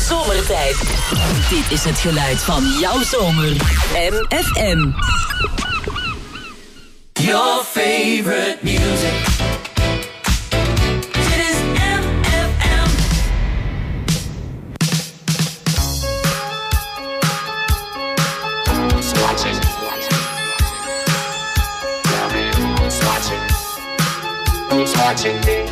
zomertijd. Dit is het geluid van jouw zomer. MFM. Your favorite music. Dit is MFM. Swatching. Who's watching me?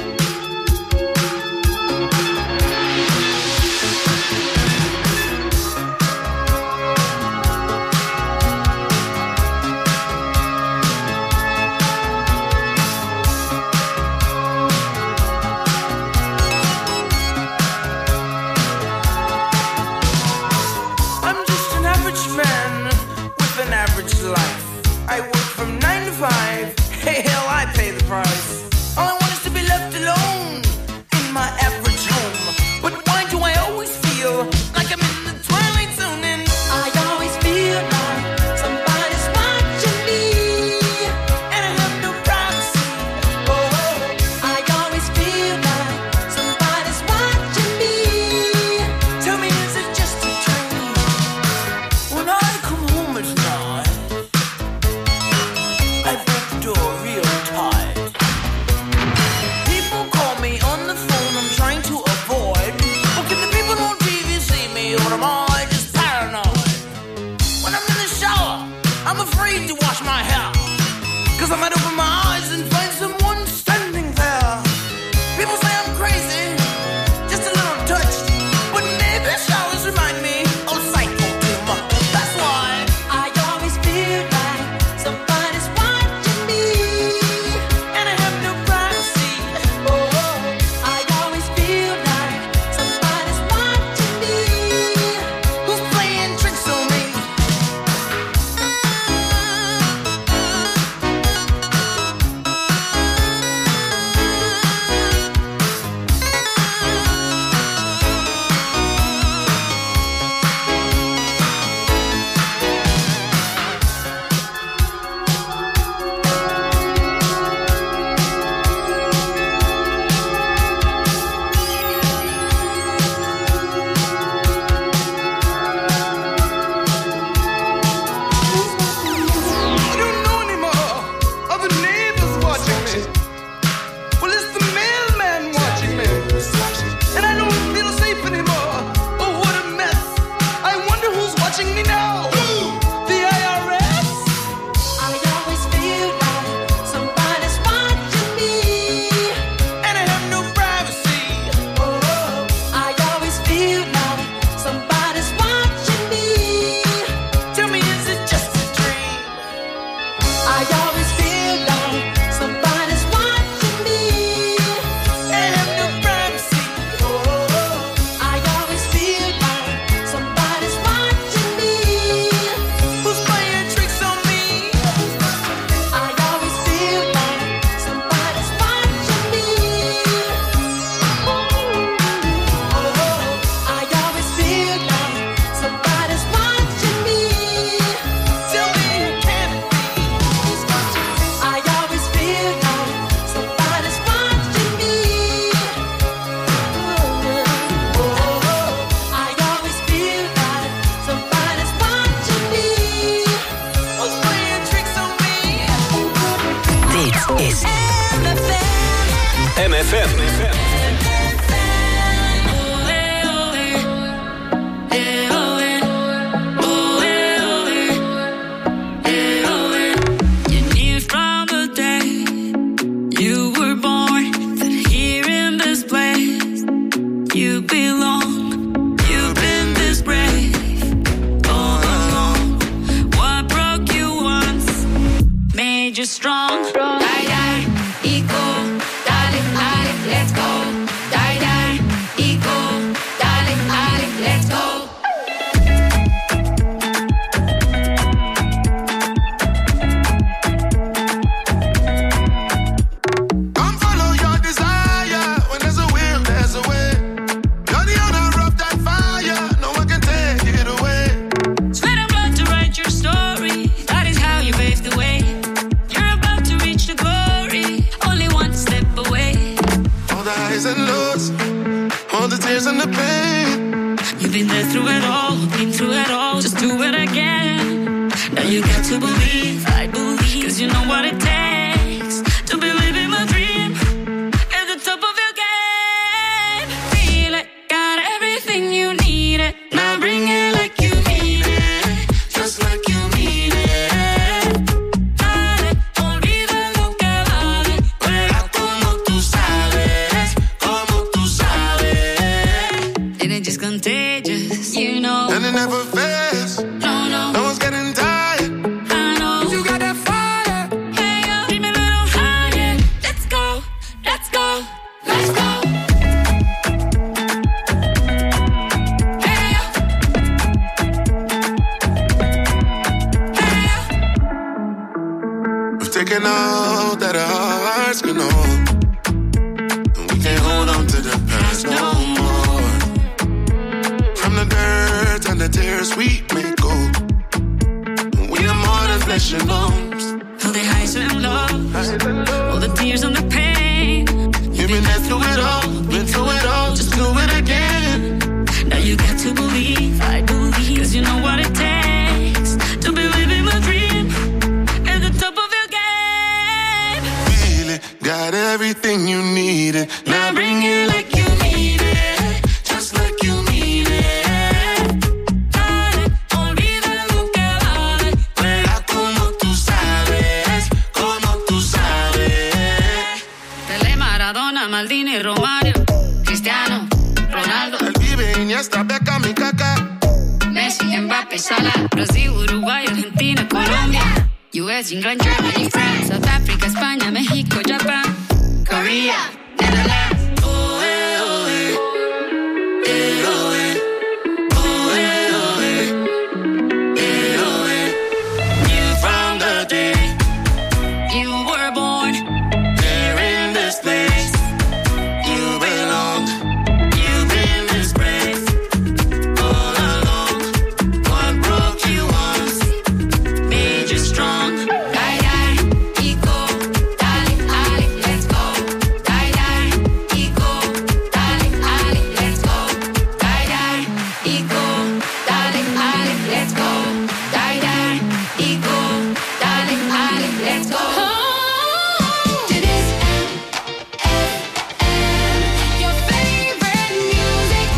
highs and lows, all the tears and the pain. You've been there through it all, been through it all. Just do it again. Now you got to believe, I believe, 'cause you know what it takes to be living my dream at the top of your game. Feel it, got everything you need it. Now bring it like you mean it, just like you mean it. Dale, olvida lo que vale, juega como tú sabes, como tú sabes. And it's just contagious, you know. And it never fails. No, no. No one's getting tired. I know. You got that fire. Hey, yo, keep me a little higher. Let's go, let's go, let's go. Hey, yo. Hey, yo. We've taken all that our hearts can hold, and we can't hold on to the past no more. From the dirt and the tears we may go, we are more than flesh and bones. All the highs and lows, all the tears and the pain. You've been there through it all, been through it all. Just do it again. Now you got to believe, I believe, 'cause you know what it takes to be living my dream at the top of your game. Feel it, got everything you needed. Now bring it like you mean it, just like you mean it. Dale, olvida lo que vale, Juega como tú sabes, como tú sabes. Pelé, Maradona, Maldini, Romario, Cristiano, Ronaldo, El Vive, Iniesta, Beckham y Kaká. Messi, Mbappé, Salah, Brasil, Uruguay, Argentina, Colombia, US, England, Germany, France, South Africa, España, México, Japan, Korea, Netherlands. Oh, eh, oh, eh. Eh, oh, eh. Oh, eh, oh, eh. Eh, oh, eh. You from the day you were born, Here in this place, you belong. you've been disgraced all along. What broke you once Made you strong. Die, die, ego, dale, ali, let's go. Die, die, ego, dale, ali, let's go. Die, die, ego, dale, ali, let's go. Die, die, ego, dale, ali, let's go. Dit is MFM, your favorite music.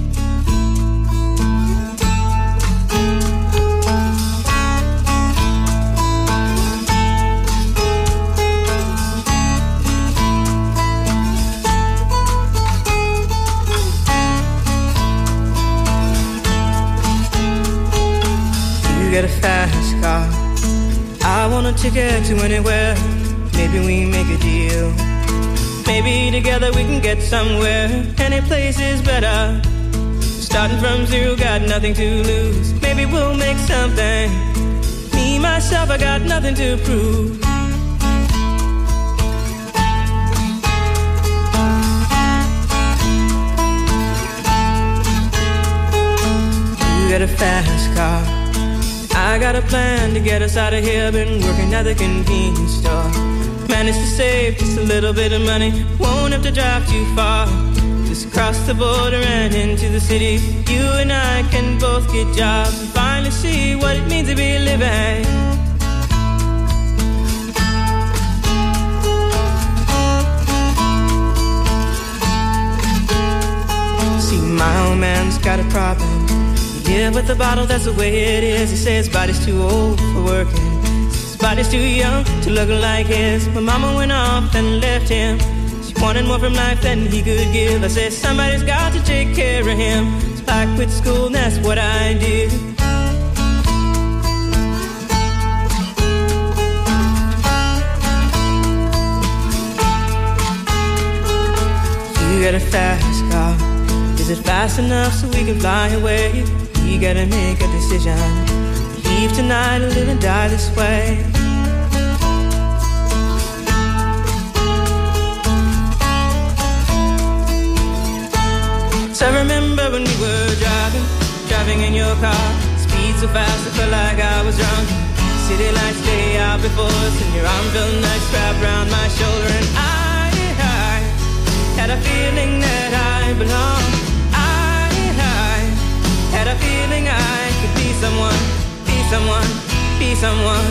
You get a fast car, I want a ticket to anywhere. Maybe we make a deal. Maybe together we can get somewhere. Any place is better. Starting from zero, got nothing to lose. Maybe we'll make something. Me, myself, I got nothing to prove. You get a fast car, I got a plan to get us out of here. Been working at the convenience store. Managed to save just a little bit of money. Won't have to drive too far. Just cross the border and into the city. You and I can both get jobs and finally see what it means to be living. See, my old man's got a problem. Yeah, but the bottle, that's the way it is. He says his body's too old for working. His body's too young to look like his. My mama went off and left him. She wanted more from life than he could give. I said somebody's got to take care of him. So I quit school and that's what I did. You get a fast car. Is it fast enough so we can fly away? We gotta make a decision. Leave tonight or live and die this way. So I remember when we were driving in your car. Speed so fast I felt like I was drunk. City lights lay out before us, and your arm felt nice wrapped around my shoulder. And I had a feeling that I belonged. I feeling I could be someone, be someone, be someone.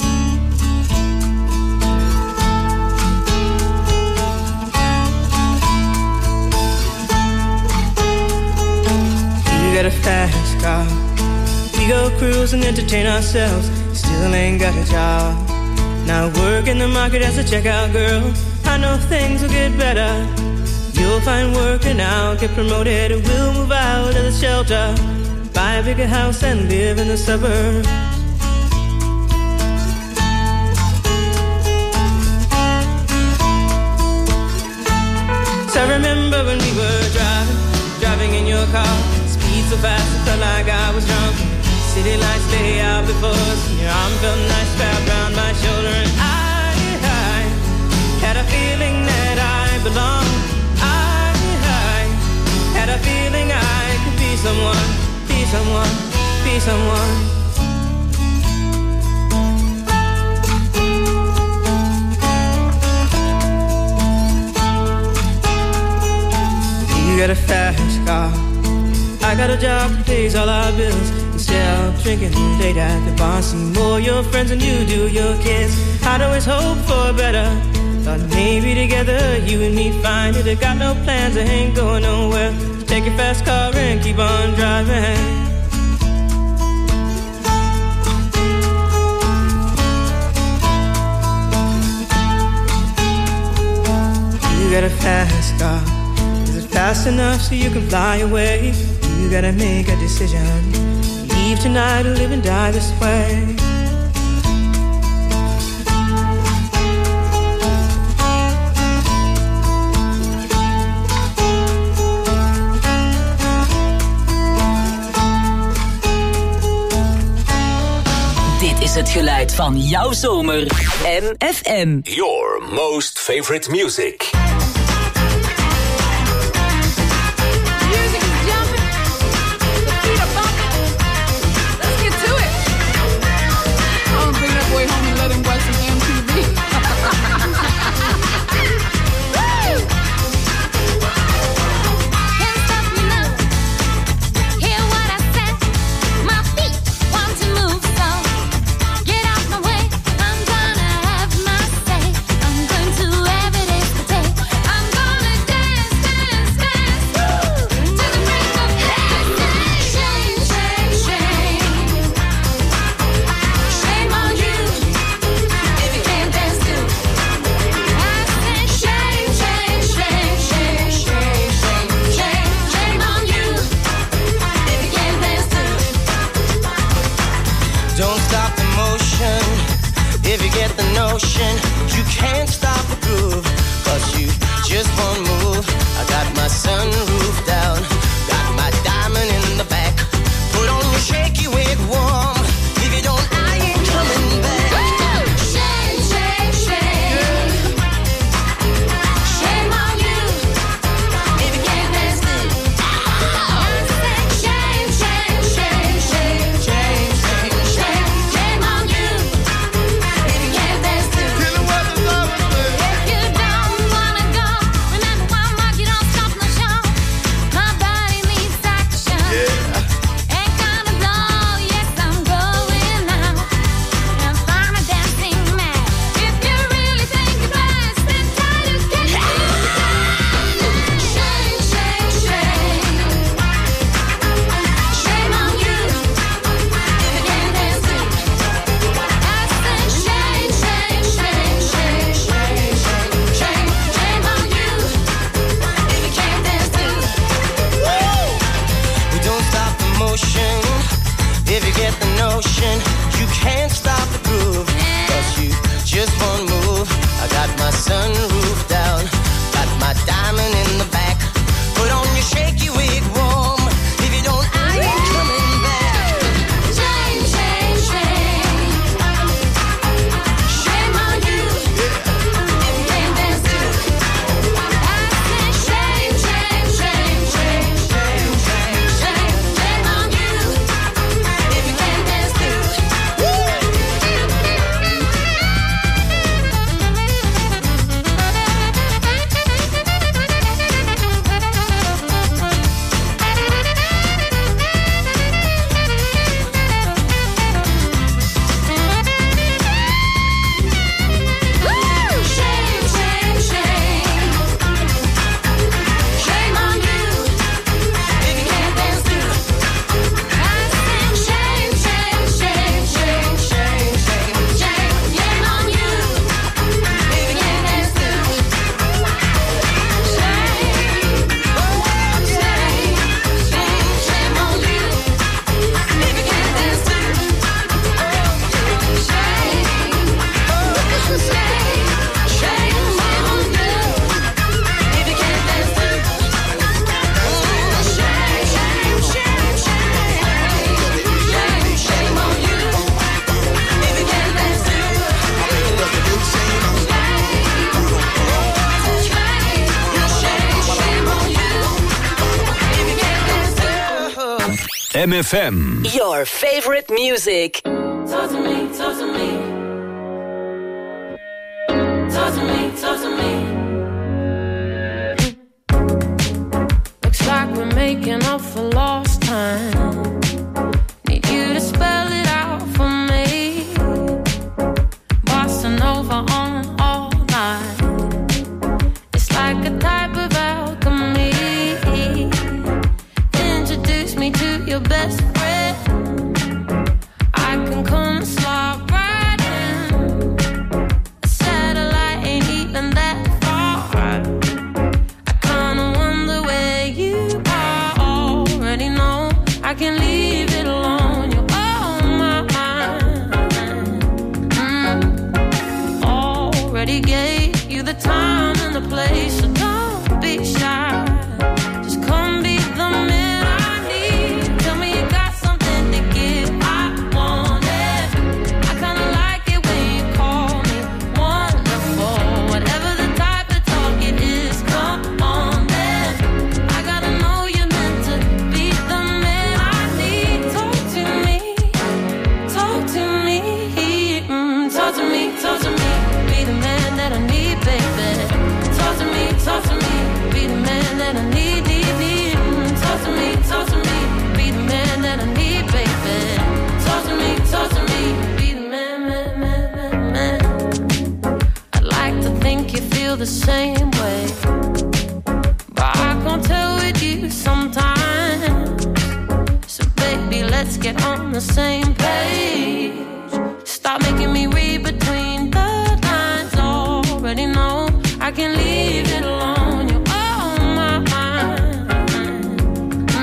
You got a fast car. We go cruise and entertain ourselves. Still ain't got a job. Now work in the market as a checkout girl. I know things will get better. You'll find work and I'll get promoted. We'll move out of the shelter, buy a bigger house and live in the suburbs. So I remember when we were driving in your car. Speed so fast it felt like I was drunk. City lights lay out before us. Your arm felt nice wrapped around my shoulder. And I had a feeling that I belonged. I had a feeling I could be someone, be someone, be someone. You got a fast car. I got a job that pays all our bills. Instead of drinking late at the bar, see more your friends than you do your kids. I'd always hope for better. Thought maybe together you and me find it. I got no plans, I ain't going nowhere. So take your fast car and keep on driving. You got a fast car. Is it fast enough so you can fly away? You gotta make a decision. Leave tonight or live and die this way. Dit is het geluid van jouw zomer. MFM. Your most favorite music. MFM. Your favorite music. Talk to me, talk to me. Talk to me, talk to me. Looks like we're making up for lost time. Need you to spell it out for me. Bossa Nova on all night. It's like a type of alchemy. Introduce me to your best friend. I can come slide right in. A satellite ain't even that far. I kinda wonder where you are. Already know I can leave it alone. You're on my mind. Already gave you the time and the place, so don't be shy. Just come be the man I need. Tell me you got something to give. I want it. I kinda like it when you call me wonderful. Whatever the type of talk it is, come on then. I gotta know you're meant to be the man I need. Talk to me, talk to me, talk to me, talk to me. Be the man that I need, baby. Talk to me, talk to me. Be the man that I need, need, need. Talk to me, talk to me. Be the man that I need, baby. Talk to me, be the man, man, man, man, man. I'd like to think you feel the same way, but I can't tell with you sometimes. So baby, let's get on the same page. Stop making me read between the lines. Already know I can leave it alone. You're on my mind.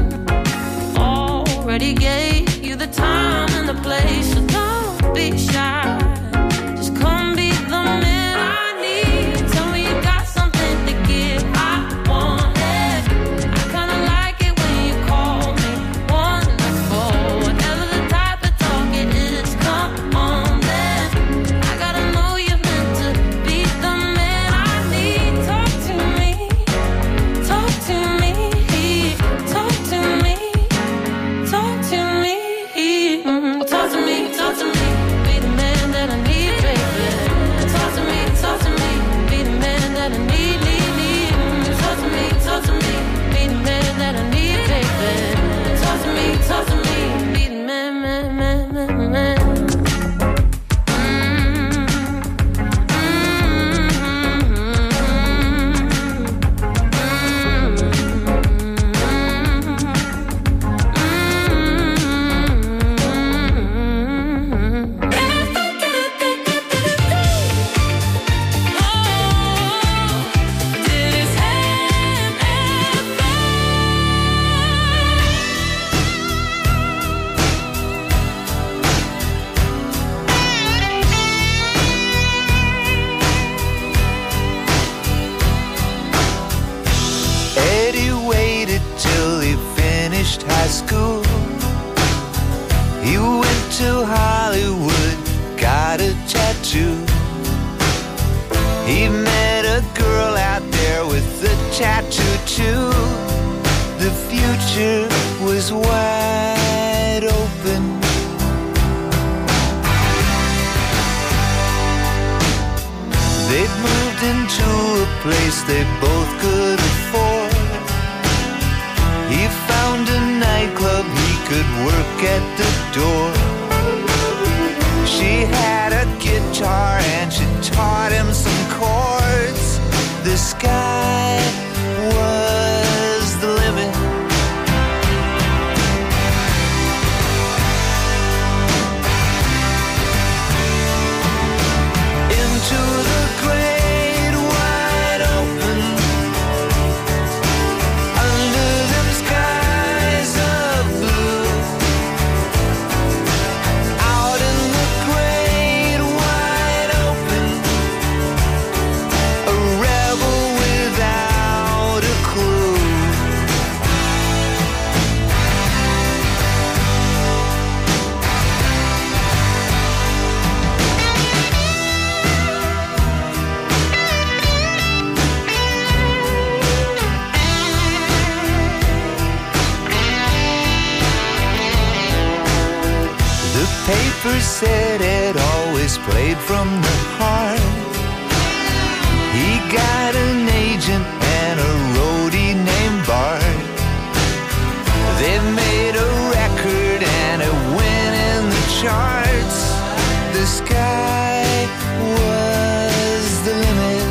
Already gave you the time and the place, so don't be shy. Just come be the man I need. Tell me you got something to give. I want it. I kinda like it when you call me wonderful. Whatever the type of talk it is, come on then. I gotta know you're meant to be the man I need. Talk to me, talk to me, talk to me, talk to me, talk to me, talk to me. Be the man that I need, baby. Talk to me, be the man that I need, need, need. Talk to me, be the man that I need, baby. Talk to me, be the man, man, man, man, man. Eddie waited till he finished high school. He went to Hollywood, got a tattoo. He met a girl out there with a tattoo too. The future was wide open. They'd moved into a place they both could afford. He found a nightclub he could work at the door. She had a guitar and she taught him some chords. The sky was the limit. Into the great wide open, papers said it always played from the heart. He got an agent and a roadie named Bart. They made a record and it went in the charts. The sky was the limit.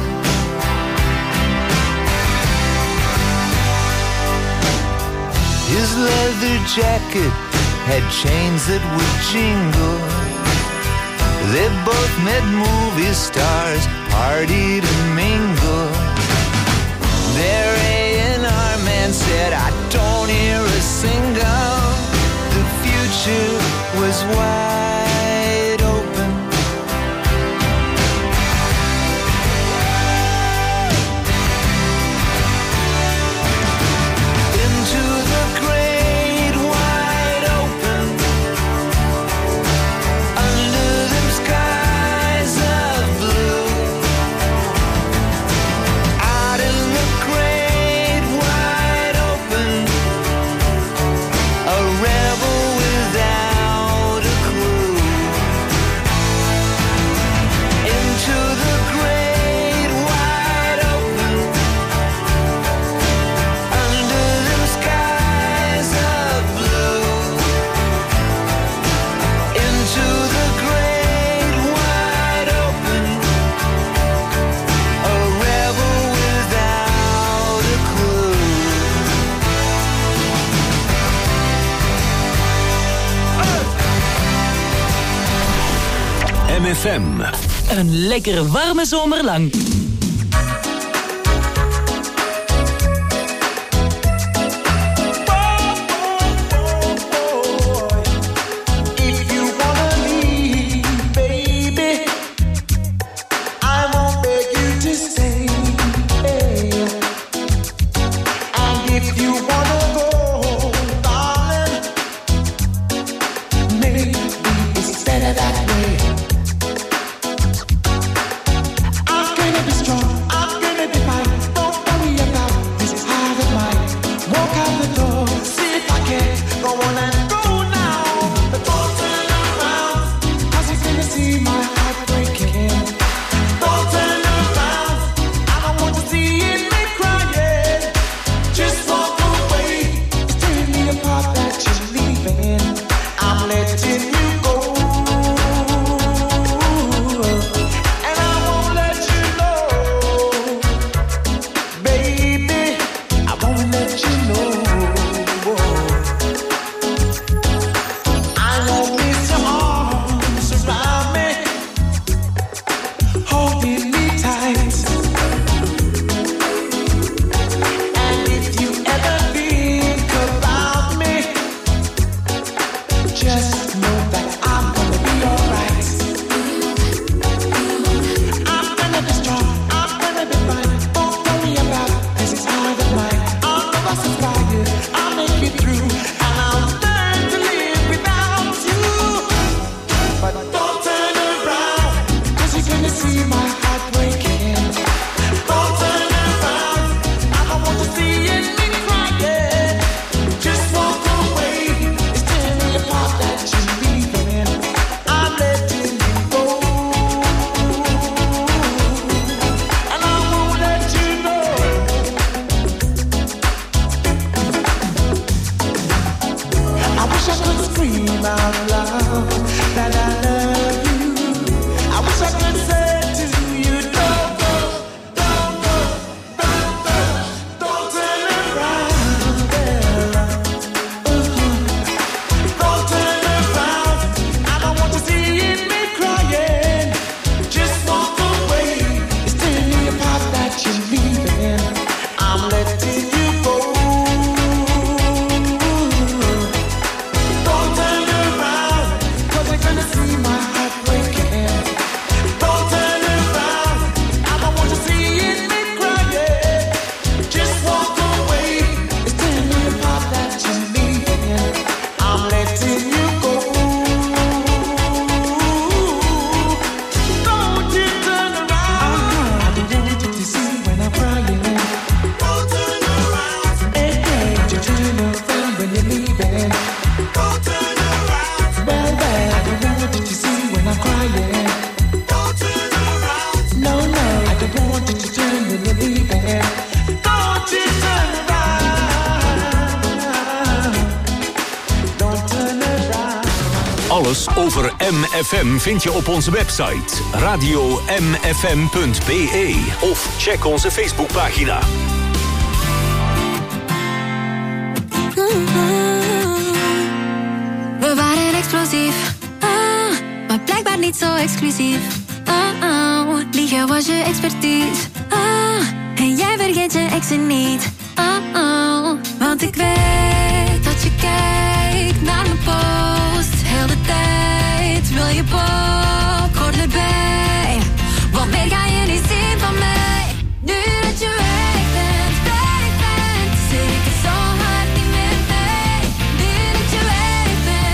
His leather jacket had chains that would jingle. They both met movie stars, partied and mingled. Their A&R man said, I don't hear a single. The future was wide open. Into the great wide open, under them skies of blue. Out in the great wide open, a rebel without a clue. Into the great wide open, under them skies of blue. Into the great wide open, a rebel without a clue. MFM. Een lekkere warme zomer lang. If you wanna leave, baby, I won't beg you to stay. And if you wanna go, darling, maybe it's better that way. I'm gonna be strong, I'm gonna be fine. Don't worry about this heart of mine. Walk out the door, see if I can go on and go now. But don't turn around, 'cause you're gonna see my heart breaking. Don't turn around, I don't want to see it make crying. Just walk away, it's tearing me apart that you're leaving. I'm letting you go, and I won't let you know, baby. I won't let you know. I won't miss your arms around me, holding me tight. And if you ever think about me, just know that I'm gonna be alright. I'm gonna be strong, I'm gonna be fine. Don't worry about this heart of mine. I'll never survive you, I'll make it through, and I'll learn to live without you. But don't turn around, 'cause you're gonna see my heart breaking. Don't turn around, I don't want to see it me crying. Just walk away, it's tearing me apart that you're leaving. I'm letting you go, and I won't let you know. I wish I could scream out loud that I love you. I wish I could say to you, don't go, don't go, don't go, don't turn around, Bella. Don't turn around, I don't want to see it me crying. Just walk away, it's tearing me apart that you're leaving. I'm letting you go. Don't turn around. Alles over MFM vind je op onze website radiomfm.be of check onze Facebookpagina. We waren explosief, maar blijkbaar niet zo exclusief. Liegen was je expertise. En jij vergeet je exen niet. Want ik weet dat je kijkt naar mijn post. Heel de tijd wil je popcorn erbij. Want meer ga je niet zien van mij. Nu dat je weg bent, zit ik er zo hard niet meer mee. Nu dat je weg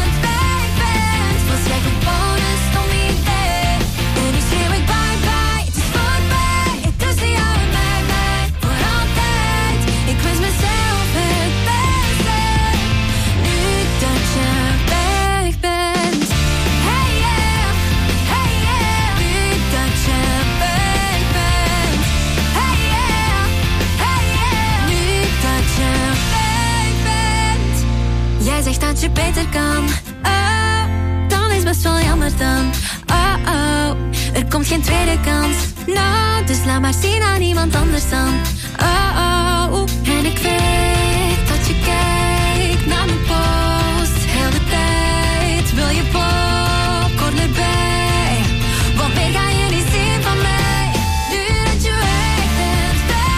bent, was jij gewoon een stom idee. En nu schreeuw ik bye bye, het is voorbij. Tussen jou en mij, voor altijd. Ik wens mezelf het beste. Nu dat je weg bent. Hey yeah, hey yeah. Nu dat je weg bent. Hey yeah, hey yeah. Nu dat je weg bent. Jij zegt dat je beter kan. Oh, dan is best wel jammer dan. Oh, oh, er komt geen tweede kans. No, dus laat maar zien aan iemand anders dan. Oh, oh, en ik weet dat je kijkt naar mijn post. Heel de tijd wil je popcorn erbij. Want meer ga je niet zien van mij. Nu dat je weg bent,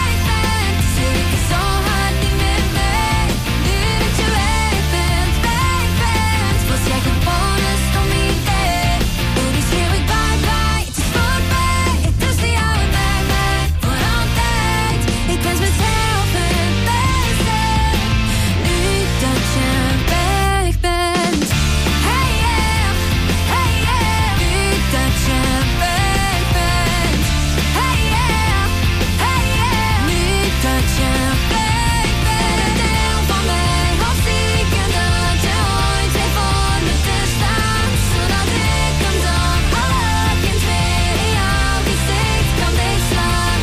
zit ik er zo hard niet meer mee. Nu dat je weg bent, was jij gewoon een stom idee. En nu schreeuw ik bye bye, het is voorbij. Tussen jou en mij, voor altijd. Ik wens mezelf het beste. Nu dat je weg bent. Hey yeah, hey yeah. Nu dat je weg bent. Hey yeah, hey yeah. Nu dat je weg bent. Deel van mij, als ik en dat je ooit weer voor me te staan. Zodat ik hem dan alle kind weer in jouw gezicht kan dichtslaan.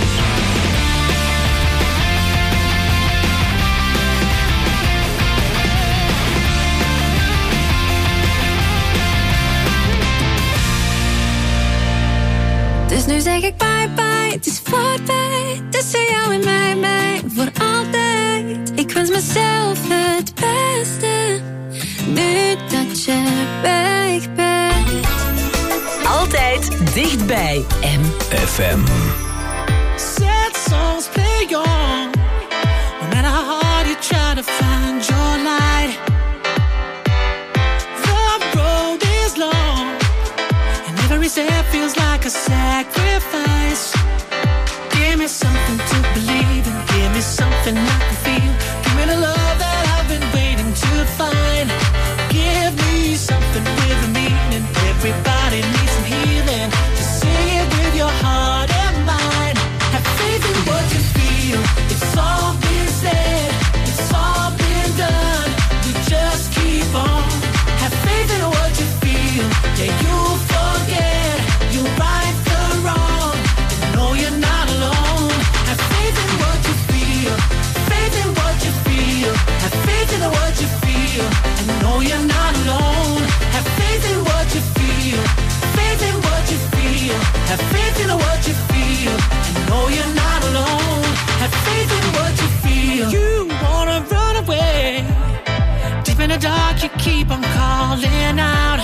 Dus nu zeg ik bye bye, het is voorbij. Tussen jou en mij, voor altijd. Ik wens mezelf het beste. Nu dat je weg bent. Altijd dichtbij FM. Sad songs play on. No matter how hard you try to find your light. The road is long, and every step feels like a sacrifice. Give me something to believe in. Give me something I can feel. Give me the love that I've been waiting to find. Give me something with a meaning. Everybody needs some healing. Just sing it with your heart and mind. Have faith in what you feel. It's all been said. It's all been done. We just keep on. Have faith in what you feel. Yeah, you'll forget. You'll right the wrong. And know you're not alone. Have faith in what you feel. Faith in what you feel. Have faith in what you feel. And know you're not alone. Have faith in what you feel. Faith in what you feel. Have faith in what you feel. And know you're not alone. Have faith in what you feel. You wanna run away. Deep in the dark, you keep on calling out.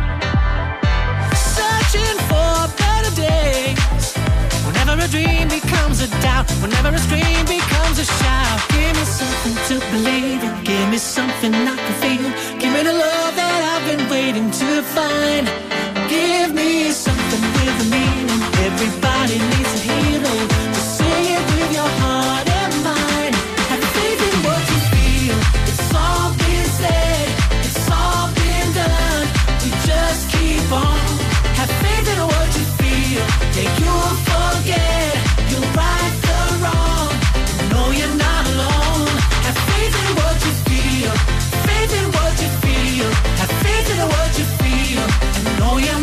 Searching for better days. Whenever a dream becomes a doubt, whenever a scream becomes a shout, give me something to believe in. Give me something I can feel. Give me the love that I've been waiting to find. Give me something with a meaning. Everybody needs a healing. Just sing it with your heart and mind. Have faith in what you feel. It's all been said. It's all been done. We just keep on. Have faith in what you feel. Yeah, you'll forget. You'll right the wrong. Know you're not alone. Have faith in what you feel. Faith in what you feel. Have faith in what you feel. And know you're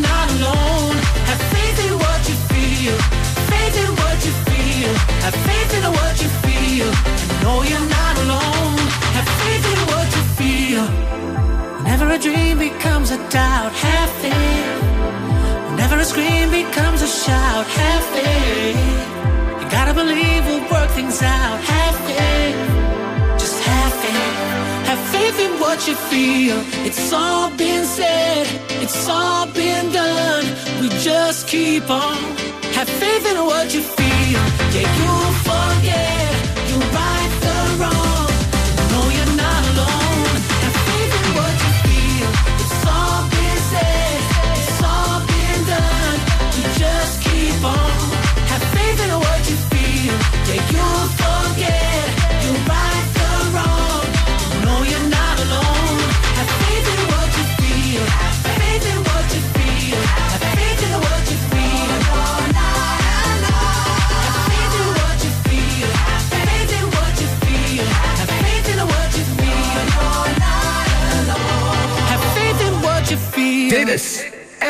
becomes a doubt, have faith. Whenever a scream becomes a shout, have faith. You gotta believe we'll work things out, have faith. Just have faith. Have faith in what you feel. It's all been said, it's all been done. We just keep on. Have faith in what you feel. Yeah, you'll forget, you'll right the wrong. No, you're not alone. Have faith in what you feel. It's all been said, it's all been done. We just keep on. Have faith in what you feel. Yeah, you'll forget, you'll right the wrong. No, you're not alone. Have faith in what you feel. Have faith in what you feel. Have faith in what you feel. You're not alone. Have faith in what you feel. Have faith in what you feel. Have faith in what you feel. You're not alone. Have faith in what you feel. Dit is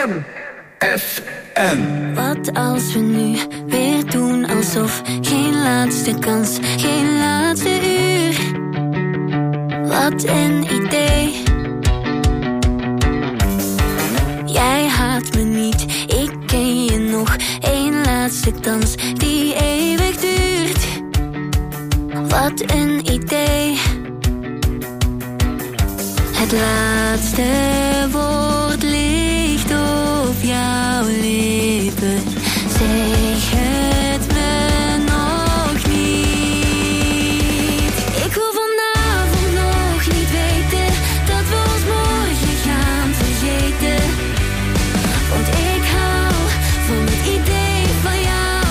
MFM. Wat als we nu weer doen alsof geen laatste kans, geen laatste uur. Wat een idee. Jij haat me niet, ik ken je nog. Eén laatste dans die eeuwig duurt. Wat een idee. Het laatste woord ligt op jouw lippen. Zeg het me nog niet. Ik wil vanavond nog niet weten dat we ons morgen gaan vergeten. Want ik hou van het idee van jou.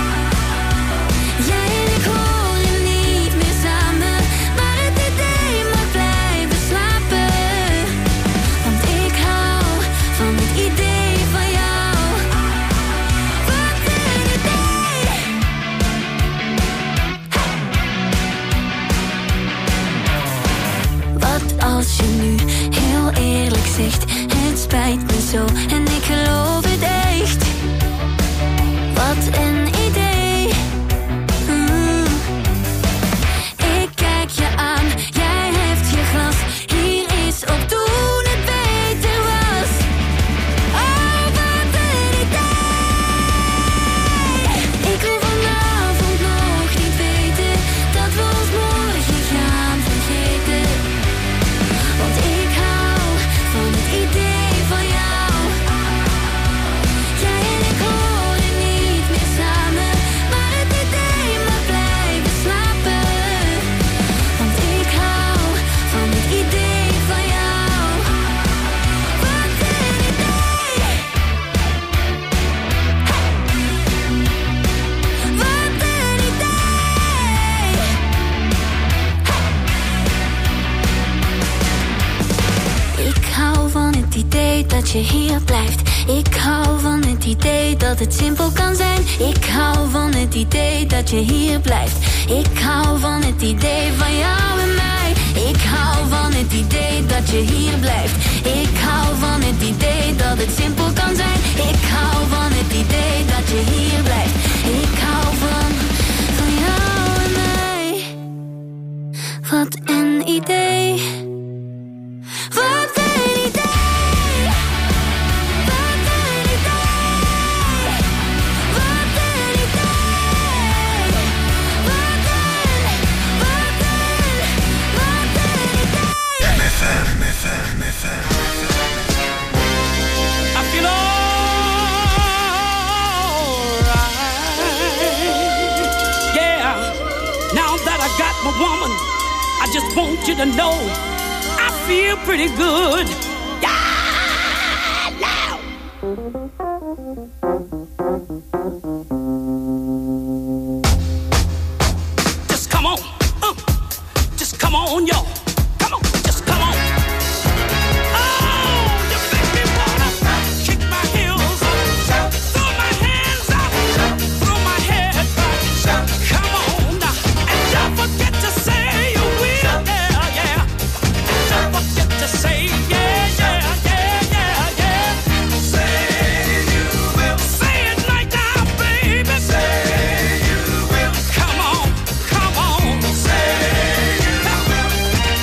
Jij en ik horen niet meer samen, maar het idee mag blijven slapen. Want ik hou van het idee van jou. Wat een idee. Wat als je nu heel eerlijk zegt, het spijt me zo en ik geloof het echt. Wat een idee. Ik kijk je aan, jij heft je glas. Hier is op toen het beter was. Oh, wat een idee. Ik wil vanavond nog niet weten dat we ons morgen gaan vergeten. Want ik hou van het idee van jou. Jij en ik horen niet meer samen, maar het idee mag blijven slapen. Want ik hou van het idee van jou. Wat een idee. Wat een idee. Ik hou van het idee dat je hier blijft. Ik hou van het idee dat het simpel kan zijn. Ik hou van het idee dat je hier blijft. Ik hou van het idee van jou en mij. Ik hou van het idee dat je hier blijft. Ik hou van het idee dat het simpel kan zijn. Ik hou van het idee dat je hier blijft. Ik hou van jou en mij. Wat een idee. Wat een idee. Wat een idee. Wat een idee. Wat een idee. MFM. I feel alright. Yeah. Now that I got my woman, I just want you to know I feel pretty good. Yeah, now. Just come on. Just come on, y'all. Come on, just come on. Oh, you make me wanna kick my heels up, throw my hands up, throw my head back. Come on now, and don't forget to say you will, yeah, yeah. Don't forget to say, yeah, yeah, yeah, yeah, yeah. Say you will. Say it like that, baby. Say you will. Come on, come on. Say you will.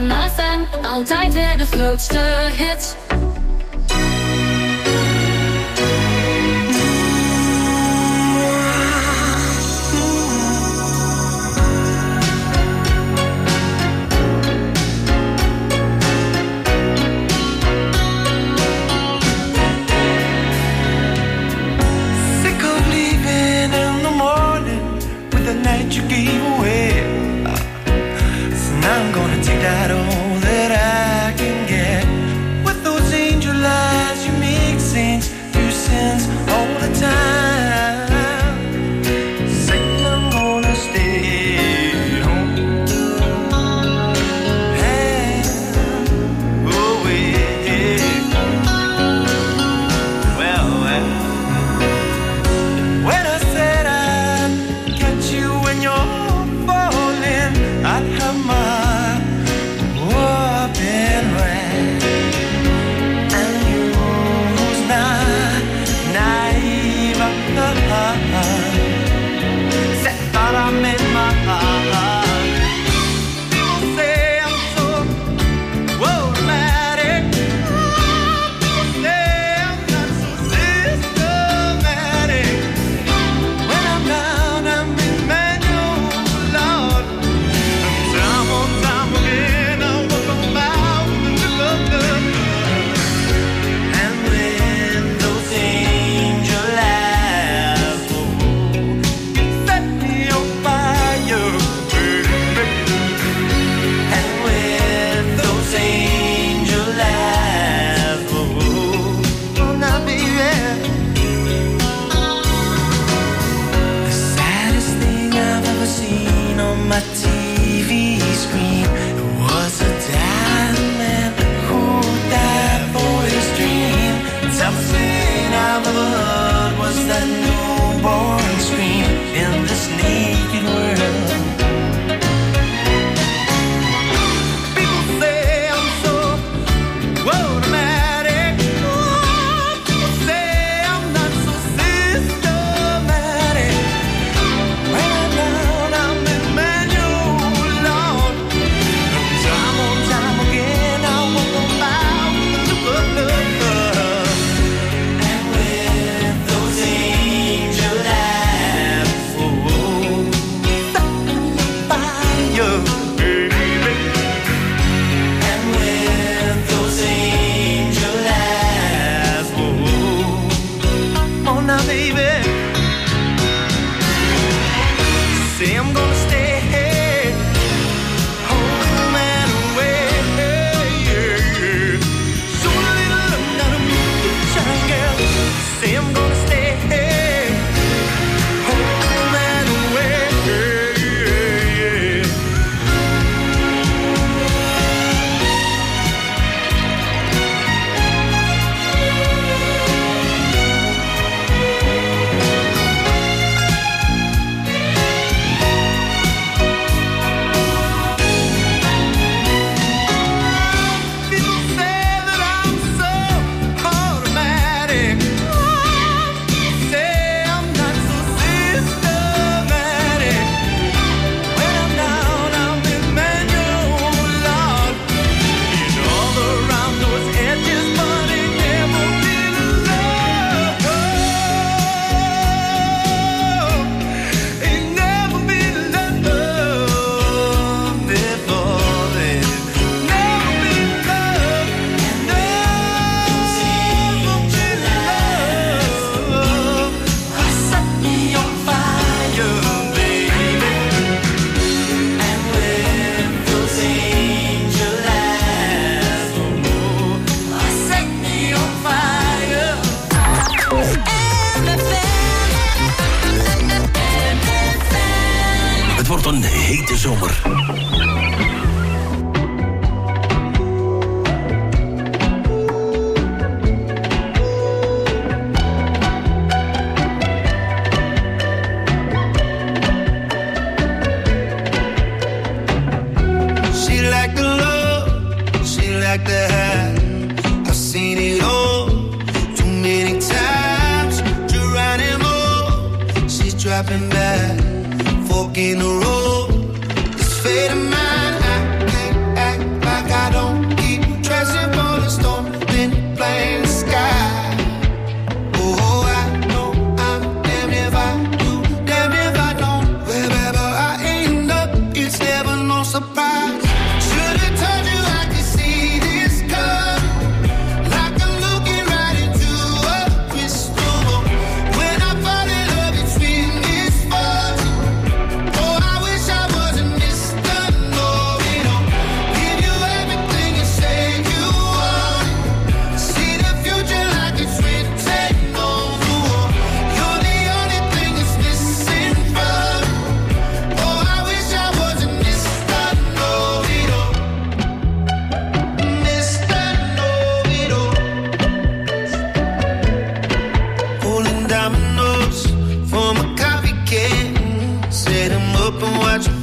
naast altijd weer de grootste hits. Night you gave away, so now I'm gonna take that all that I can get. With those angel eyes you make saints do sins all the time. Say I'm gonna stay home. Hey, oh yeah. Well, when I said I'd catch you when you're falling, I'd have my open rain. And you's not naive. Said thought I made my heart. People say I'm so automatic. People say I'm not so systematic. When I'm down, I'm in manual, Lord. And time on time again, I walk on by with love. And when those angel eyes, you set me on fire, baby. And with those angel eyes, oh, now baby. The saddest thing I've ever seen on my TV screen, it was a dying man who died for his dream. The toughest thing I've ever heard was that newborn scream in this naked world. People say I'm so automatic. People say I'm not so systematic. When I'm down, I'm in manual, Lord. And time on time again, I walk on by with love. And with those angel eyes, oh, set me fire, baby. And with those angel eyes, oh now baby. Say I'm gonna stay home and away, yeah. So a little love, not a moonshine girl. Say I'm gonna stay home and away, yeah. People say that I'm so automatic. Say I'm not so systematic. When I'm down, I'm in manual, Lord. And all around those edges, but ain't never been love. Ain't never been love before then. Never been love. Never been love. Set me on fire, baby. And with those angel eyes, oh, set me on fire. Het wordt een hete zomer. She like the love, she like the high. I've seen it all too many times. Geronimo, she's dropping back, fork in the road. This fate of mine, I can't act like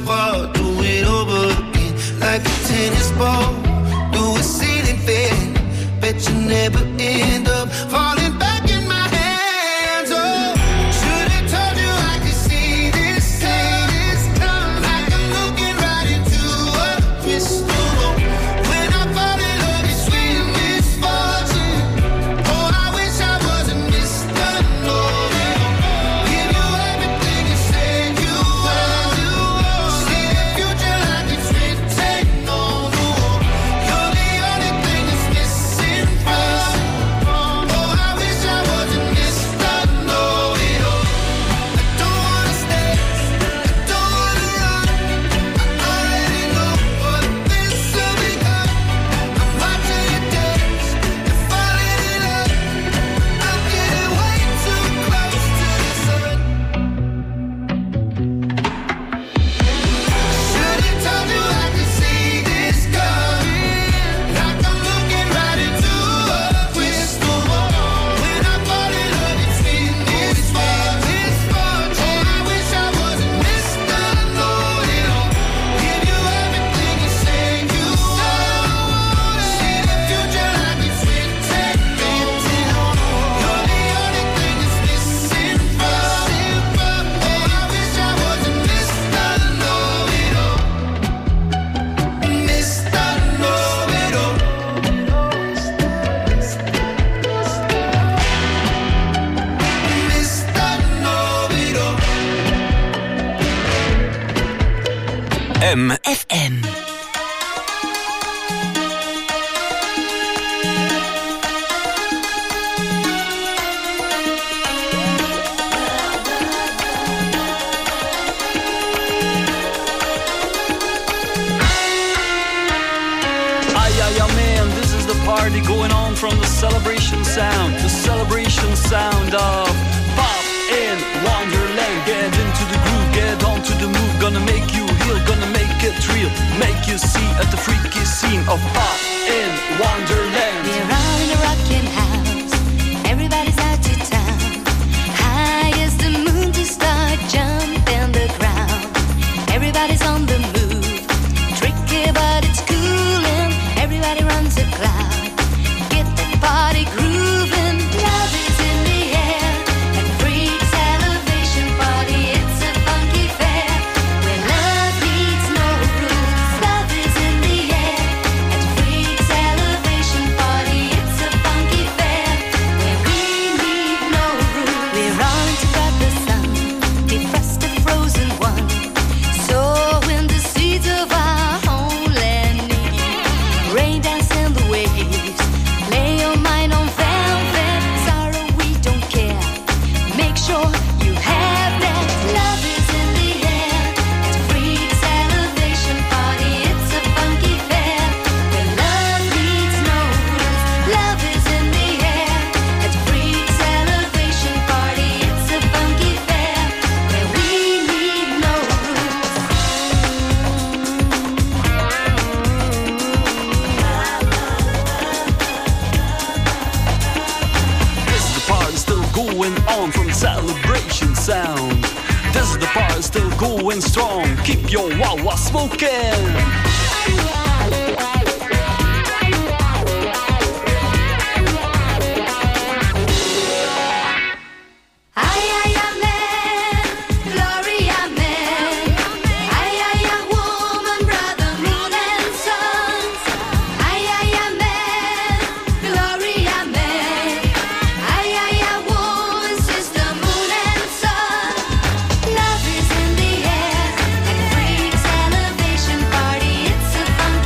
fall, do it over again. Like a tennis ball, do a ceiling fan. Bet you never end up falling back in my hands. Oh, should have told you I could see this coming. Like I'm looking right into a crystal ball. When I fall in love, it's sweet misfortune. Oh, I wish I wasn't Mr. Know-it-all. Give you everything you said you want. See the future like it's written on the wall. You're the only thing that's missing from. Oh, I wish I wasn't Mr. Know-it-all. I don't wanna stay, I don't wanna run. I already know what this will become. I'm watching you dance and falling in love. I'm getting way too close to the sun. Should've told you I could see this coming. Like I'm looking right into a crystal ball. When I fall in love, it's sweet misfortune. Oh, I wish I wasn't Mr. Know-it-all. Give you everything you say you want. See the future like it's written. You're the only thing that's missing from. Oh, I wish I wasn't Mr. Know-it-all. Mr. Know-it-all. Mr. Know-it-all. MFM. Man, this is the party going on from the celebration sound of Pop in Wonderland. Get into the groove, get onto the move, gonna make you heal, gonna make it real, make you see at the freaky scene of Pop in Wonderland. We're all in a rockin' house, everybody's out to town. High as the moon to start jumping the ground. Everybody's on the move, tricky but it's cool and everybody runs a cloud. Get the party grooving, love is in the air. At Freaks Elevation Party, it's a funky fair. Where love needs no rules, love is in the air. At Freaks Elevation Party, it's a funky fair. Where we need no rules. We're all into God the sun, defrost the frozen one. Sowing the seeds of our homeland need. Rain dance in the waves, lay your mind on velvet. Sorrow we don't care, make sure you have that. Love is in the air, at Freaks Elevation Party, it's a funky fair. Where love needs no rules, love is in the air. At Freaks Elevation Party, it's a funky fair. Where we need no rules. This is the party still going on from celebration sound. This is the party still going strong. Keep your wah-wah smoking. Ay, ay, amen, glory, amen. Ay, ay, ay, woman, brother, moon and sun. Ay, ay, amen, glory, amen. Ay, ay, ay, woman, sister, moon and sun. Love is in the air, at Freaks Elevation Party, it's a fun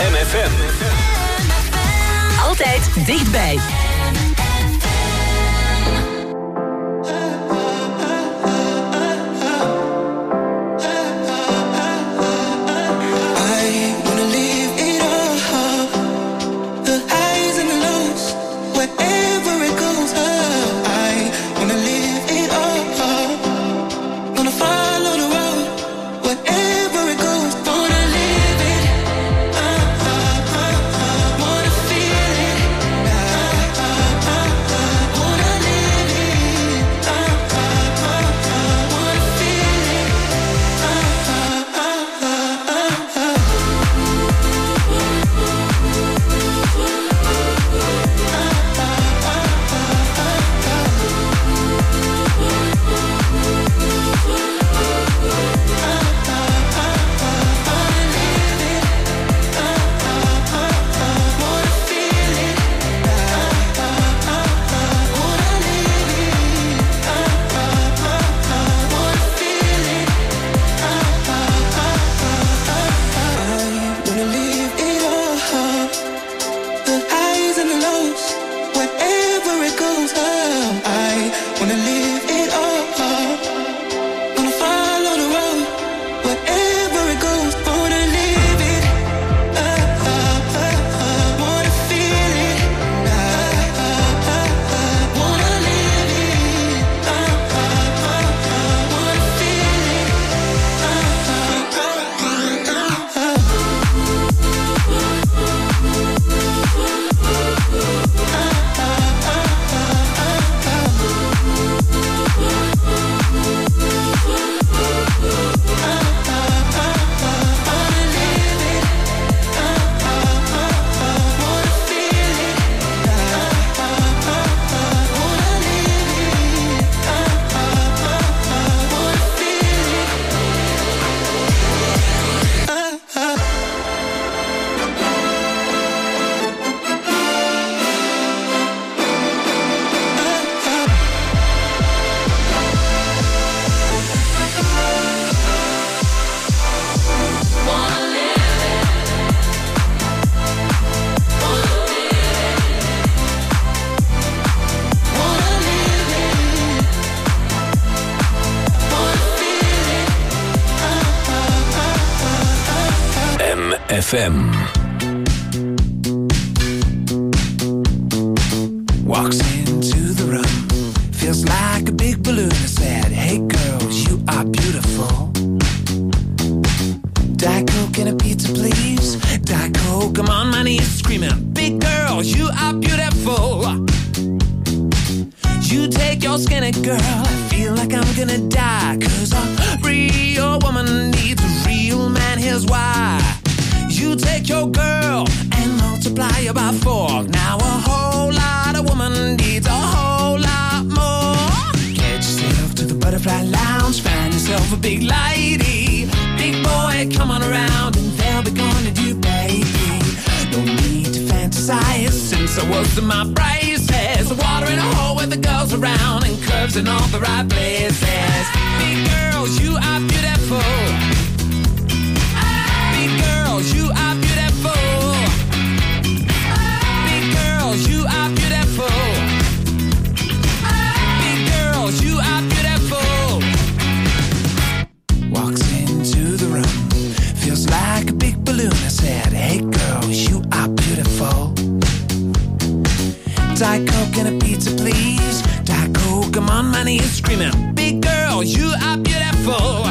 Jam FM. Altijd dichtbij. FM. Walks into the room, feels like a big balloon. I said, hey girls, you are beautiful. Diet Coke and a pizza, please. Diet Coke, I'm on my knees screaming, big girls, you are beautiful. You take your skinny girl, I feel like I'm gonna die. 'Cause a real woman needs a real man, here's why. You take your girl and multiply her by 4. Now a whole lot of woman needs a whole lot more. Get yourself to the butterfly lounge, find yourself a big lady. Big boy, come on around and they'll be gonna do, baby. No need to fantasize since I was in my braces. Water in a hole with the girls around and curves in all the right places. Big girls, you are beautiful. You are beautiful. Big girls, you are beautiful. Big girls, you are beautiful. Walks into the room, feels like a big balloon. I said, hey girls, you are beautiful. Diet Coke and a pizza, please. Diet Coke, I'm on my knees screaming, big girls, you are beautiful.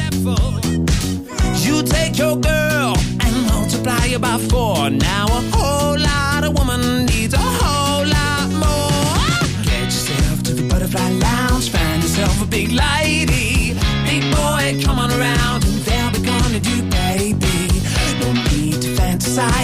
You take your girl and multiply it by 4. Now a whole lot of woman needs a whole lot more. Get yourself to the butterfly lounge, find yourself a big lady. Big boy, come on around and they'll be gonna do, baby. No need to fantasize